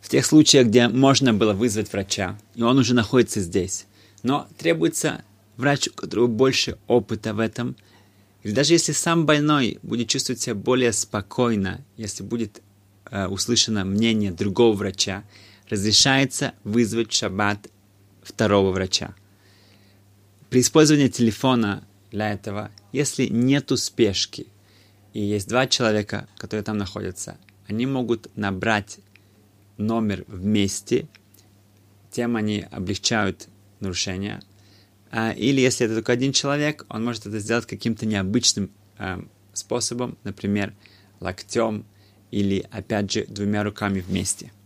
В тех случаях, где можно было вызвать врача, и он уже находится здесь, но требуется врач, у которого больше опыта в этом, или даже если сам больной будет чувствовать себя более спокойно, если будет услышано мнение другого врача, разрешается вызвать в шаббат второго врача. При использовании телефона для этого, если нету спешки, и есть два человека, которые там находятся, они могут набрать номер вместе, тем они облегчают нарушение. Или если это только один человек, он может это сделать каким-то необычным способом, например, локтем или, опять же, двумя руками вместе.